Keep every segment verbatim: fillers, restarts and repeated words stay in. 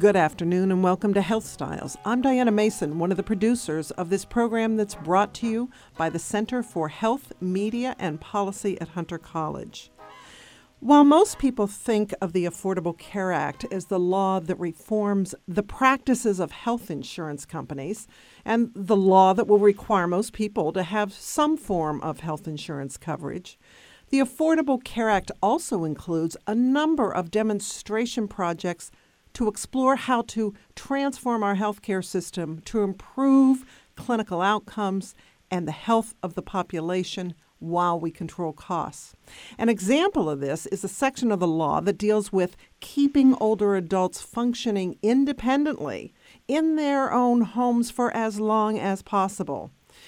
Good afternoon and welcome to Health Styles. I'm Diana Mason, one of the producers of this program that's brought to you by the Center for Health, Media, and Policy at Hunter College. While most people think of the Affordable Care Act as the law that reforms the practices of health insurance companies and the law that will require most people to have some form of health insurance coverage, the Affordable Care Act also includes a number of demonstration projects to explore how to transform our healthcare system to improve clinical outcomes and the health of the population while we control costs. An example of this is a section of the law that deals with keeping older adults functioning independently in their own homes for as long as possible.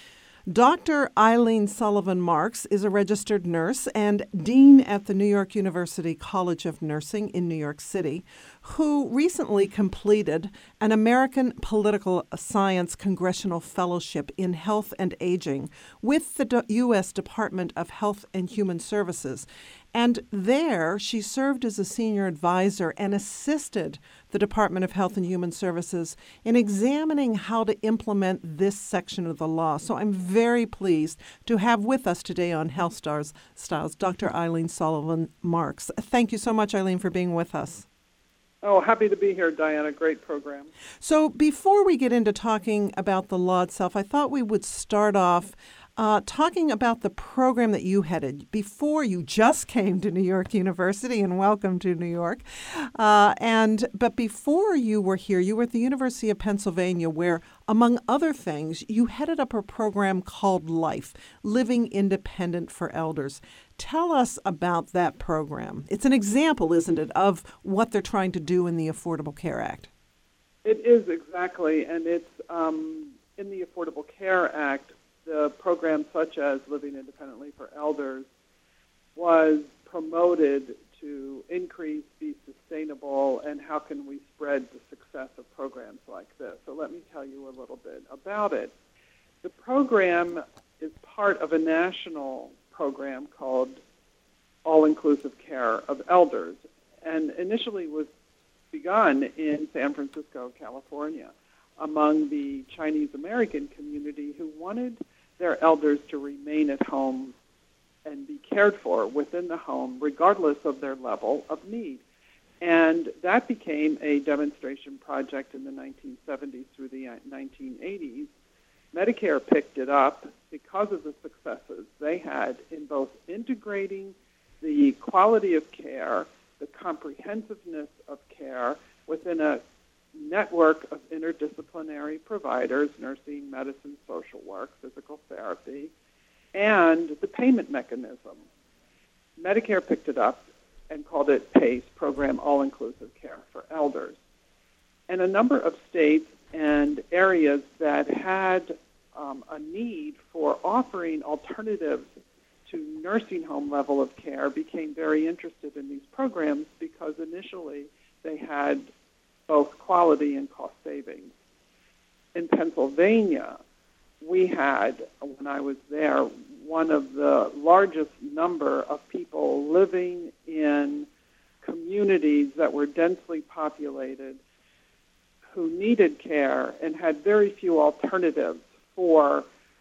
Doctor Eileen Sullivan Marks is a registered nurse and dean at the New York University College of Nursing in New York City, who recently completed an American Political Science Congressional Fellowship in Health and Aging with the U S Department of Health and Human Services. And there, she served as a senior advisor and assisted the Department of Health and Human Services in examining how to implement this section of the law. So I'm very pleased to have with us today on Health Stars Styles Doctor Eileen Sullivan Marks. Thank you so much, Eileen, for being with us. Oh, happy to be here, Diana. Great program. So before we get into talking about the law itself, I thought we would start off Uh, talking about the program that you headed before you just came to New York University, and welcome to New York. Uh, and but before you were here, you were at the University of Pennsylvania, where, among other things, you headed up a program called LIFE, Living Independent for Elders. Tell us about that program. It's an example, isn't it, of what they're trying to do in the Affordable Care Act? It is, exactly, and it's um, in the Affordable Care Act. The program such as Living Independently for Elders was promoted to increase, be sustainable, and how can we spread the success of programs like this. So let me tell you a little bit about it. The program is part of a national program called All-Inclusive Care of Elders, and initially was begun in San Francisco, California, among the Chinese American community who wanted their elders to remain at home and be cared for within the home, regardless of their level of need. And that became a demonstration project in the nineteen seventies through the nineteen eighties. Medicare picked it up because of the successes they had in both integrating the quality of care, the comprehensiveness of care within a network of interdisciplinary providers, nursing, medicine, social work, physical therapy, and the payment mechanism. Medicare picked it up and called it PACE, Program All-Inclusive Care for Elders. And a number of states and areas that had um, a need for offering alternatives to nursing home level of care became very interested in these programs because initially they had both quality and cost savings. In Pennsylvania, we had, when I was there, one of the largest number of people living in communities that were densely populated who needed care and had very few alternatives for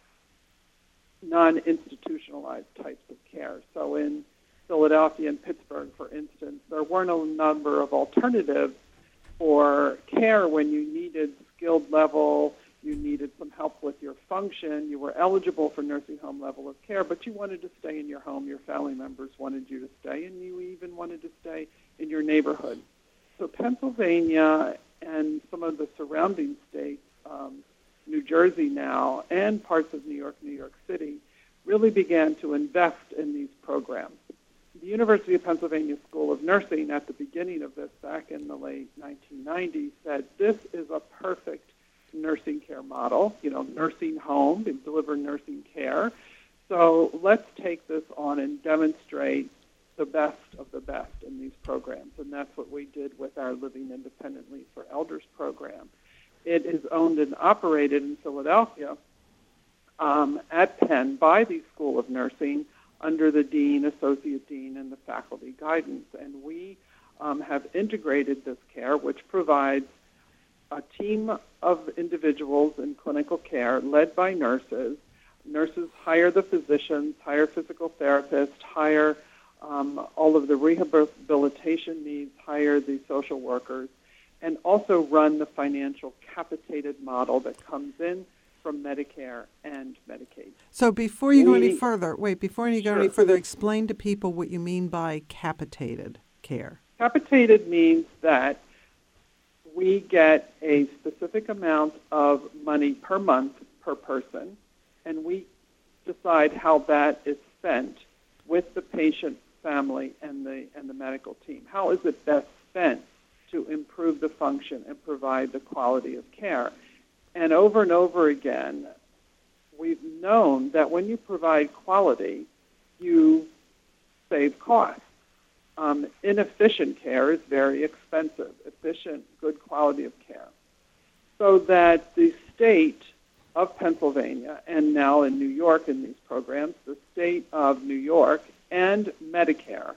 non-institutionalized types of care. So in Philadelphia and Pittsburgh, for instance, there weren't a number of alternatives for care when you needed skilled level, you needed some help with your function, you were eligible for nursing home level of care, but you wanted to stay in your home, your family members wanted you to stay, and you even wanted to stay in your neighborhood. So Pennsylvania and some of the surrounding states, um, New Jersey now, and parts of New York, New York City, really began to invest in these programs. The University of Pennsylvania School of Nursing at the beginning of this, back in the late nineteen nineties, said this is a perfect nursing care model, you know, nursing home, and deliver nursing care. So let's take this on and demonstrate the best of the best in these programs. And that's what we did with our Living Independently for Elders program. It is owned and operated in Philadelphia um, at Penn by the School of Nursing under the dean, associate dean, and the faculty guidance. And we um, have integrated this care, which provides a team of individuals in clinical care led by nurses. Nurses hire the physicians, hire physical therapists, hire um, all of the rehabilitation needs, hire the social workers, and also run the financial capitated model that comes in from Medicare and Medicaid. So before you go We- any further, wait, before you go Sure. any further, explain to people what you mean by capitated care. Capitated means that we get a specific amount of money per month per person, and we decide how that is spent with the patient, family, and the and the medical team. How is it best spent to improve the function and provide the quality of care? And over and over again, we've known that when you provide quality, you save costs. Um, inefficient care is very expensive. Efficient, good quality of care. So that the state of Pennsylvania, and now in New York in these programs, the state of New York and Medicare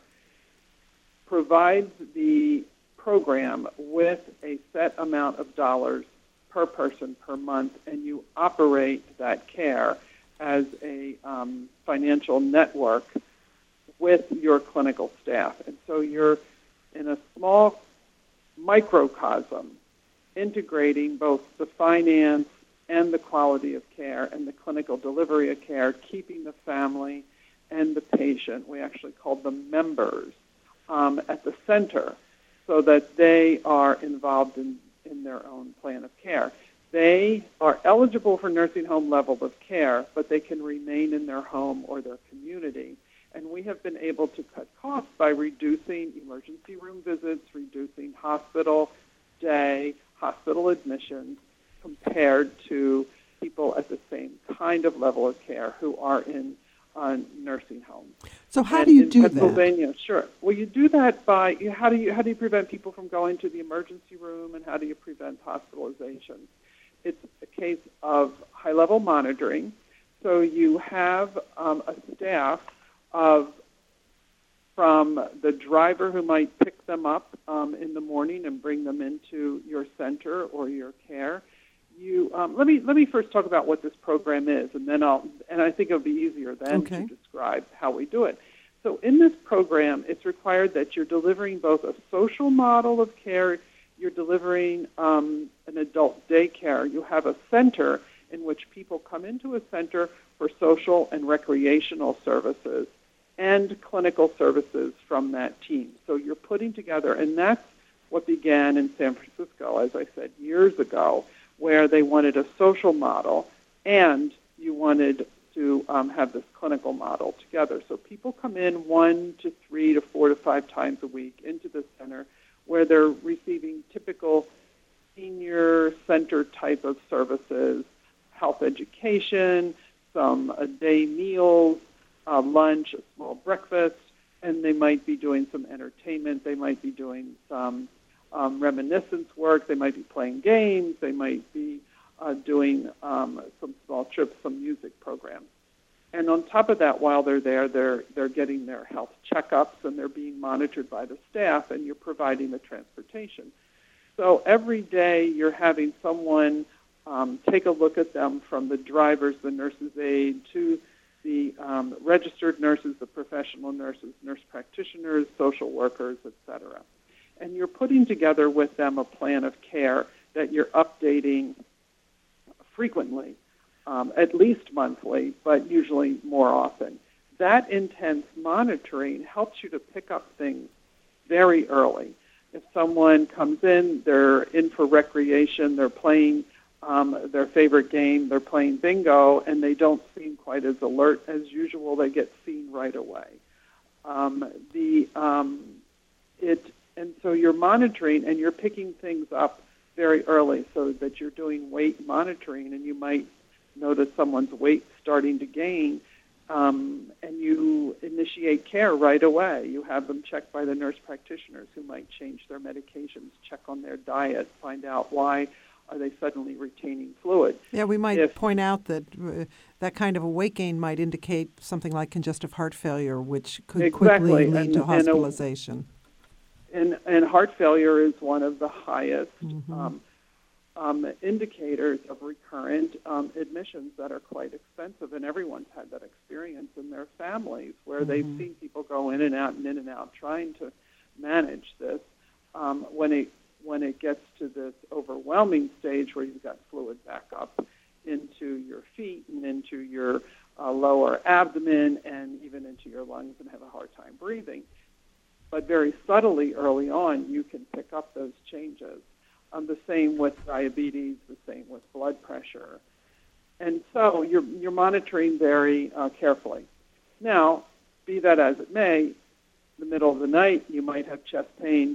provides the program with a set amount of dollars per person per month, and you operate that care as a um, financial network with your clinical staff. And so you're in a small microcosm integrating both the finance and the quality of care and the clinical delivery of care, keeping the family and the patient, we actually call them members, um, at the center so that they are involved in, in their own plan of care. They are eligible for nursing home level of care, but they can remain in their home or their community. And we have been able to cut costs by reducing emergency room visits, reducing hospital day, hospital admissions, compared to people at the same kind of level of care who are in uh, nursing homes. So how and do you in do Pennsylvania, that? Sure. Well, you do that by you, how do you how do you prevent people from going to the emergency room, and how do you prevent hospitalization? It's a case of high-level monitoring. So you have um, a staff of from the driver who might pick them up um, in the morning and bring them into your center or your care. You um, let me let me first talk about what this program is, and then I'll and I think it'll be easier then Okay. to describe how we do it. So in this program, it's required that you're delivering both a social model of care, you're delivering um, an adult daycare. You have a center in which people come into a center for social and recreational services and clinical services from that team. So you're putting together, and that's what began in San Francisco, as I said, years ago, where they wanted a social model and you wanted to um, have this clinical model together. So people come in one to three to four to five times a week into the center where they're receiving typical senior center type of services, health education, some a day meals, uh, lunch, a small breakfast, and they might be doing some entertainment. They might be doing some um, reminiscence work. They might be playing games. They might be uh, doing um, some small trips, some music programs. And on top of that, while they're there, they're they're getting their health checkups and they're being monitored by the staff, and you're providing the transportation. So every day you're having someone um, take a look at them, from the drivers, the nurse's aide, to the um, registered nurses, the professional nurses, nurse practitioners, social workers, et cetera. And you're putting together with them a plan of care that you're updating frequently, um, at least monthly, but usually more often. That intense monitoring helps you to pick up things very early. If someone comes in, they're in for recreation, they're playing um, their favorite game, they're playing bingo, and they don't seem quite as alert as usual, they get seen right away. Um, the um, it and so you're monitoring and you're picking things up very early, so that you're doing weight monitoring, and you might notice someone's weight starting to gain, um, and you initiate care right away. You have them checked by the nurse practitioners, who might change their medications, check on their diet, find out why are they suddenly retaining fluid. Yeah, we might If, point out that uh, that kind of a weight gain might indicate something like congestive heart failure, which could Exactly. quickly lead and, to and a- hospitalization. And, and heart failure is one of the highest Mhm. um, um, indicators of recurrent um, admissions that are quite expensive, and everyone's had that experience in their families where mm-hmm. they've seen people go in and out and in and out trying to manage this. Um, when it when it gets to this overwhelming stage where you've got fluid back up into your feet and into your uh, lower abdomen and even into your lungs and have a hard time breathing. But very subtly early on, you can pick up those changes. Um, the same with diabetes, the same with blood pressure. And so you're, you're monitoring very uh, carefully. Now, be that as it may, in the middle of the night, you might have chest pain.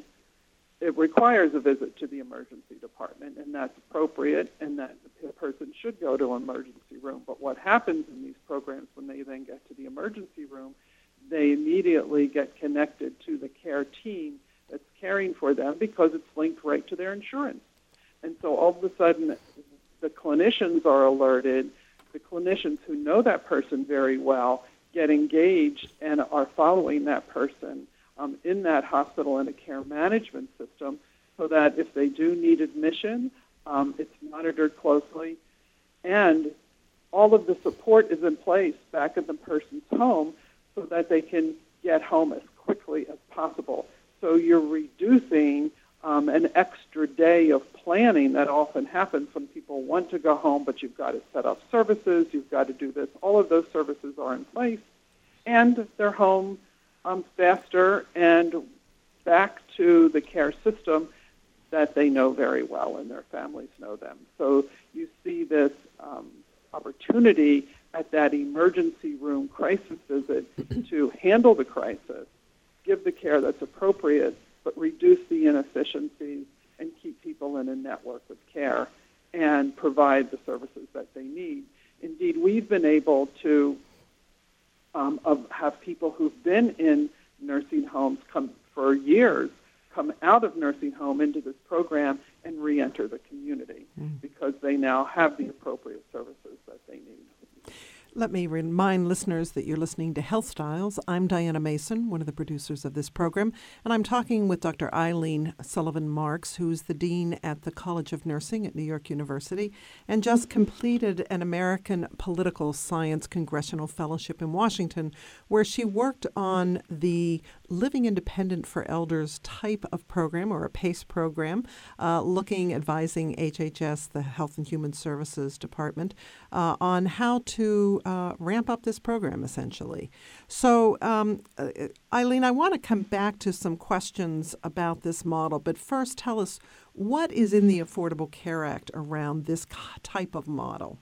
It requires a visit to the emergency department, and that's appropriate, and that the person should go to an emergency room. But what happens in these programs when they then get to the emergency room, they immediately get connected to the care team that's caring for them because it's linked right to their insurance. And so all of a sudden, the clinicians are alerted. The clinicians who know that person very well get engaged and are following that person um, in that hospital in a care management system so that if they do need admission, um, it's monitored closely. And all of the support is in place back at the person's home so that they can get home as quickly as possible. So you're reducing um, an extra day of planning that often happens when people want to go home, but you've got to set up services, you've got to do this. All of those services are in place, and they're home um, faster and back to the care system that they know very well and their families know them. So you see this um, opportunity at that emergency room crisis visit to handle the crisis, give the care that's appropriate, but reduce the inefficiencies and keep people in a network of care and provide the services that they need. Indeed, we've been able to um, of, have people who've been in nursing homes come for years come out of nursing home into this program and re-enter the community mm. because they now have the appropriate services that they need. Let me remind listeners that you're listening to Health Styles. I'm Diana Mason, one of the producers of this program, and I'm talking with Doctor Eileen Sullivan Marks, who's the dean at the College of Nursing at New York University and just completed an American Political Science Congressional Fellowship in Washington, where she worked on the Living Independent for Elders type of program, or a PACE program, uh, looking, advising H H S, the Health and Human Services Department, uh, on how to Uh, ramp up this program, essentially. So, um, uh, Eileen, I want to come back to some questions about this model, but first tell us, what is in the Affordable Care Act around this type of model?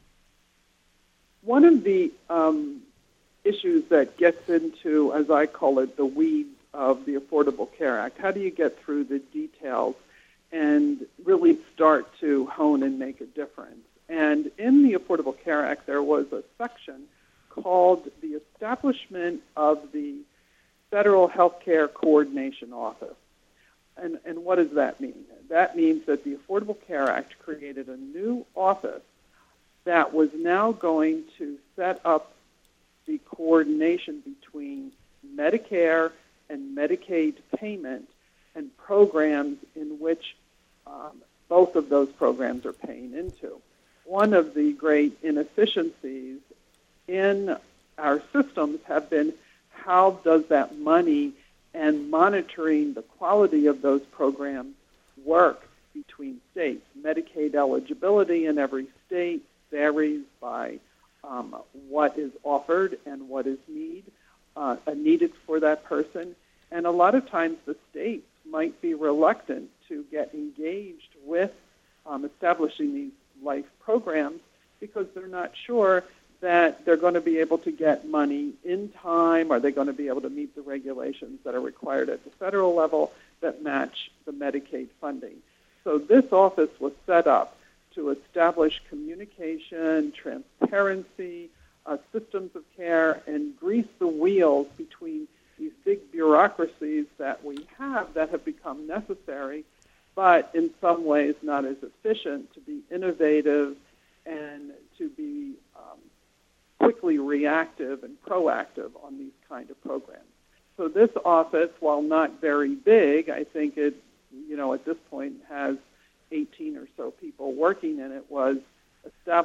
One of the um, issues that gets into, as I call it, the weeds of the Affordable Care Act, how do you get through the details and really start to hone and make a difference? And in the Affordable Care Act, there was a section called the Establishment of the Federal Healthcare Coordination Office. And, and what does that mean? That means that the Affordable Care Act created a new office that was now going to set up the coordination between Medicare and Medicaid payment and programs in which um, both of those programs are paying into. One of the great inefficiencies in our systems have been how does that money and monitoring the quality of those programs work between states. Medicaid eligibility in every state varies by um, what is offered and what is need, uh, needed for that person. And a lot of times the states might be reluctant to get engaged with um, establishing these life programs because they're not sure that they're going to be able to get money in time. Are they going to be able to meet the regulations that are required at the federal level that match the Medicaid funding? So this office was set up to establish communication, transparency, uh, systems of care, and grease the wheels between these big bureaucracies that we have that have become necessary but in some ways not as efficient, to be innovative and to be um, quickly reactive and proactive on these kind of programs. So this office, while not very big, I think it, you know, at this point has eighteen or so people working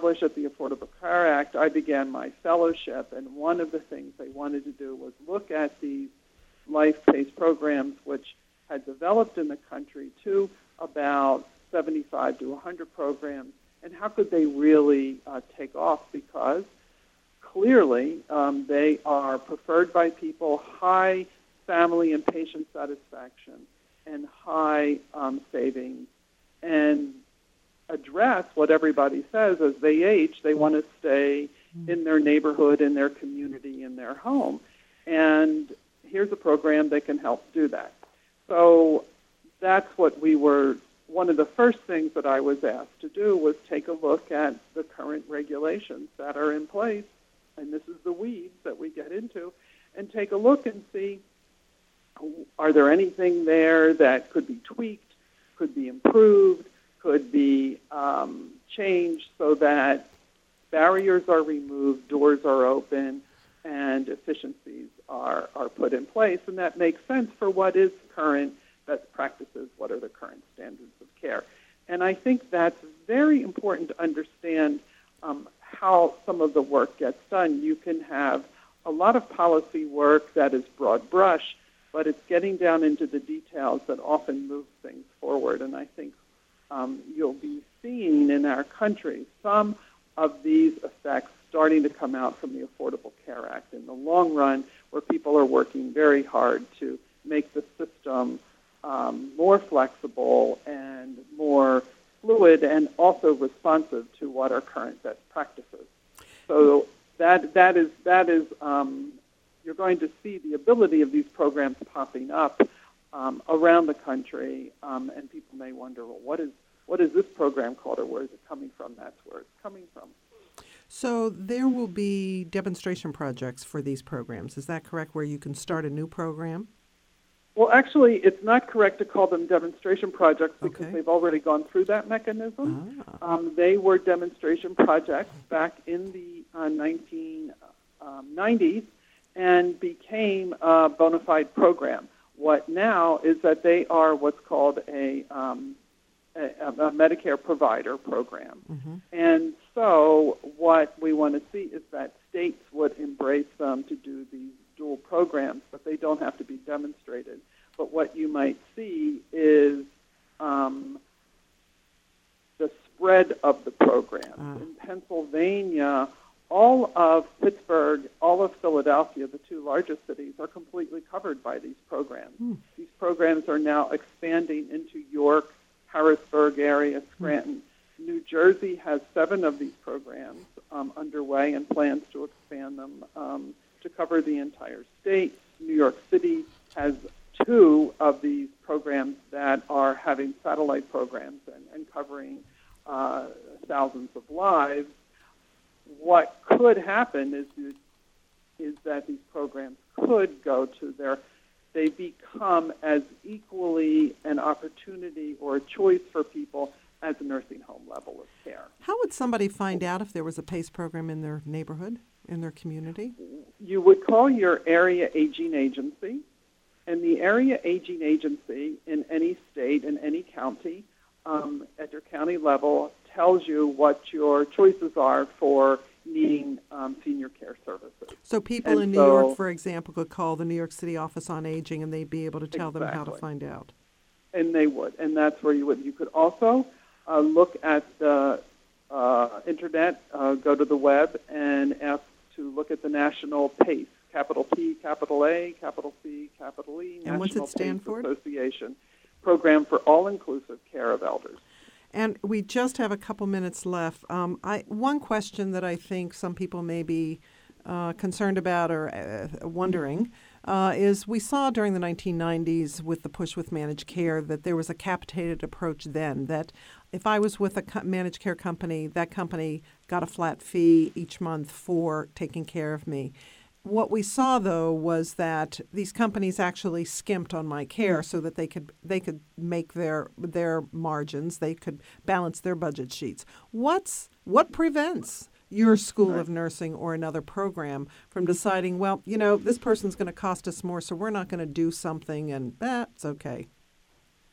established at the Affordable Care Act, I began my fellowship, and one of the things they wanted to do was look at these life-based programs, which had developed in the country to about seventy-five to one hundred programs, and how could they really uh, take off, because clearly um, they are preferred by people, high family and patient satisfaction, and high um, savings, and address what everybody says as they age. They want to stay in their neighborhood, in their community, in their home. And here's a program that can help do that. So that's what we were, one of the first things that I was asked to do was take a look at the current regulations that are in place, and this is the weeds that we get into, and take a look and see, are there anything there that could be tweaked, could be improved, could be um, changed so that barriers are removed, doors are open, and efficiencies are, are put in place. And that makes sense for what is current best practices, what are the current standards of care. And I think that's very important to understand um, how some of the work gets done. You can have a lot of policy work that is broad brush, but it's getting down into the details that often moves things forward. And I think um, you'll be seeing in our country some of these effects starting to come out from the Affordable Care Act in the long run, where people are working very hard to make the system um, more flexible and more fluid and also responsive to what are current best practices. So that that is that is um, you're going to see the ability of these programs popping up um, around the country, um, and people may wonder, well, what is what is this program called, or where is it coming from? That's where it's coming from. So there will be demonstration projects for these programs. Is that correct, where you can start a new program? Well, actually, it's not correct to call them demonstration projects because Okay. they've already gone through that mechanism. Ah. Um, they were demonstration projects back in the uh, nineteen nineties and became a bona fide program. What now is that they are what's called a, um, a, a Medicare provider program. Mm-hmm. And so what we want to see is that states would embrace them to do these dual programs, but they don't have to be demonstrated. But what you might see is um, the spread of the programs. Ah. In Pennsylvania, all of Pittsburgh, all of Philadelphia, the two largest cities, are completely covered by these programs. Hmm. These programs are now expanding into York, Harrisburg area, Scranton. Hmm. New Jersey has seven of these programs um, underway and plans to expand them um, to cover the entire state. New York City has two of these programs that are having satellite programs and, and covering uh, thousands of lives. What could happen is, is that these programs could go to their, they become as equally an opportunity or a choice for people as a nursing home level of care. How would somebody find out if there was a PACE program in their neighborhood, in their community? You would call your area aging agency, and the area aging agency in any state, in any county, um, at your county level, tells you what your choices are for needing um, senior care services. So people And in New so- York, for example, could call the New York City Office on Aging, and they'd be able to tell them how to Exactly. find out. And they would, and that's where you would. You could also uh, look at the uh, internet, uh, go to the web, and ask to look at the National PACE, capital P, capital A, capital C, capital E, And what's it National stand PACE for? Association, Program for All-Inclusive Care of Elders. And we just have a couple minutes left. Um, I, one question that I think some people may be uh, concerned about or uh, wondering uh, is we saw during the nineteen nineties with the push with managed care that there was a capitated approach then, that if I was with a co- managed care company, that company got a flat fee each month for taking care of me. What we saw, though, was that these companies actually skimped on my care so that they could they could make their their margins, they could balance their budget sheets. What's what prevents your school of nursing or another program from deciding, well, you know, this person's going to cost us more, so we're not going to do something, and that's okay?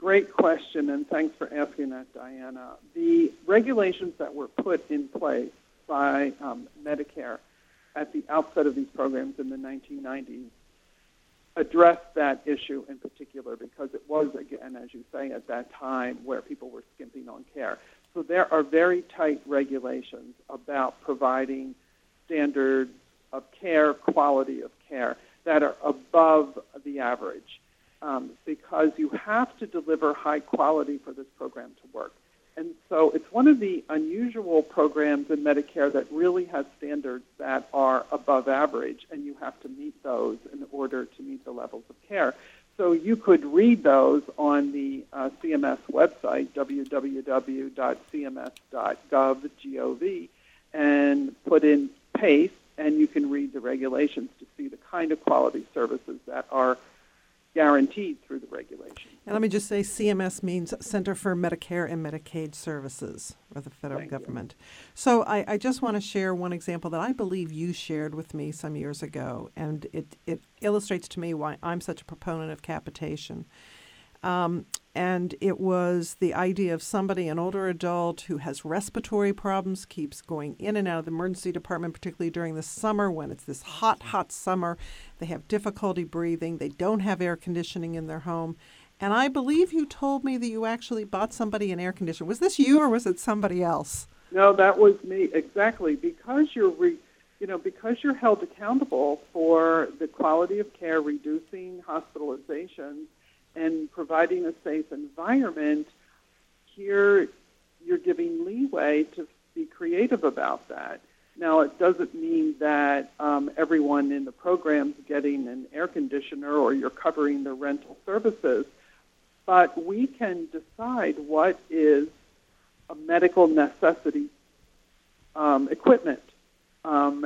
great question, and thanks for asking that, Diana. The regulations that were put in place by um, Medicare at the outset of these programs in the nineteen nineties addressed that issue in particular because it was, again, as you say, at that time where people were skimping on care. So there are very tight regulations about providing standards of care, quality of care, that are above the average um, because you have to deliver high quality for this program to work. And so it's one of the unusual programs in Medicare that really has standards that are above average, and you have to meet those in order to meet the levels of care. So you could read those on the uh, C M S website, w w w dot c m s dot gov, and put in PACE, and you can read the regulations to see the kind of quality services that are guaranteed through the regulations. And let me just say C M S means Center for Medicare and Medicaid Services, or the federal Thank government. You. So I, I just want to share one example that I believe you shared with me some years ago, and it, it illustrates to me why I'm such a proponent of capitation. Um, and it was the idea of somebody, an older adult who has respiratory problems, keeps going in and out of the emergency department, particularly during the summer when it's this hot, hot summer. They have difficulty breathing. They don't have air conditioning in their home. And I believe you told me that you actually bought somebody an air conditioner. Was this you or was it somebody else? No, that was me, exactly. Because you're, re, you know, because you're held accountable for the quality of care, reducing hospitalizations, and providing a safe environment, here you're giving leeway to be creative about that. Now, it doesn't mean that um, everyone in the program's getting an air conditioner or you're covering the rental services, but we can decide what is a medical necessity um, equipment um,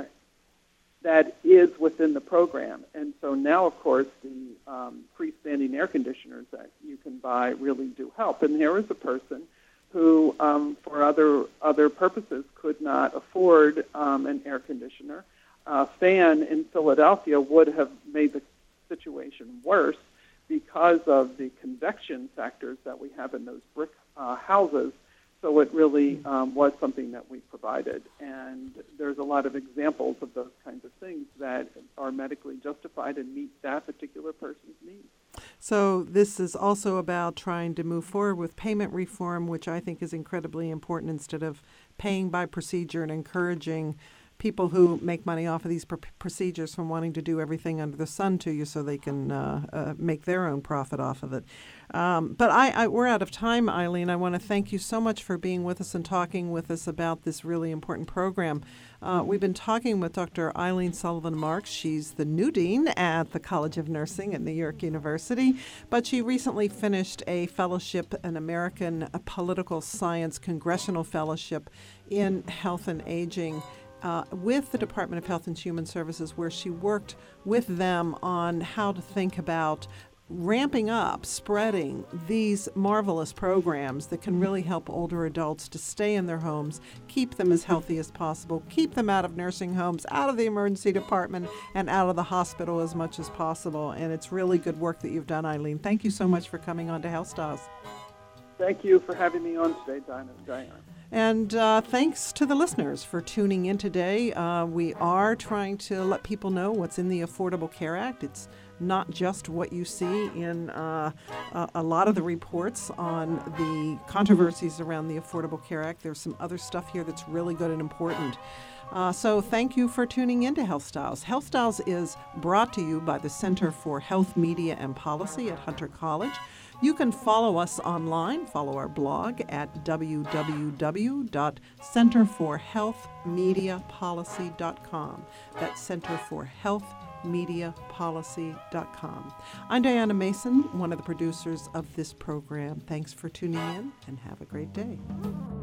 that is within the program. And so now, of course, the um, freestanding air conditioners that you can buy really do help. And there is a person who, um, for other other purposes, could not afford um, an air conditioner. A fan in Philadelphia would have made the situation worse because of the convection factors that we have in those brick uh, houses. So it really um, was something that we provided. And there's a lot of examples of those kinds of things that are medically justified and meet that particular person's needs. So this is also about trying to move forward with payment reform, which I think is incredibly important, instead of paying by procedure and encouraging people who make money off of these pr- procedures from wanting to do everything under the sun to you so they can uh, uh, make their own profit off of it. Um, but I, I, we're out of time, Eileen. I want to thank you so much for being with us and talking with us about this really important program. Uh, we've been talking with Doctor Eileen Sullivan Marks. She's the new dean at the College of Nursing at New York University, but she recently finished a fellowship, an American Political Science Congressional Fellowship in Health and Aging, Uh, with the Department of Health and Human Services, where she worked with them on how to think about ramping up, spreading these marvelous programs that can really help older adults to stay in their homes, keep them as healthy as possible, keep them out of nursing homes, out of the emergency department, and out of the hospital as much as possible. And it's really good work that you've done, Eileen. Thank you so much for coming on to Health Styles. Thank you for having me on today, Diana. And uh, thanks to the listeners for tuning in today. Uh, we are trying to let people know what's in the Affordable Care Act. It's not just what you see in uh, a, a lot of the reports on the controversies around the Affordable Care Act. There's some other stuff here that's really good and important. Uh, so thank you for tuning in to Health Styles. Health Styles is brought to you by the Center for Health, Media, and Policy at Hunter College. You can follow us online, follow our blog at w w w dot center for health media policy dot com. That's center for health media policy dot com. I'm Diana Mason, one of the producers of this program. Thanks for tuning in and have a great day.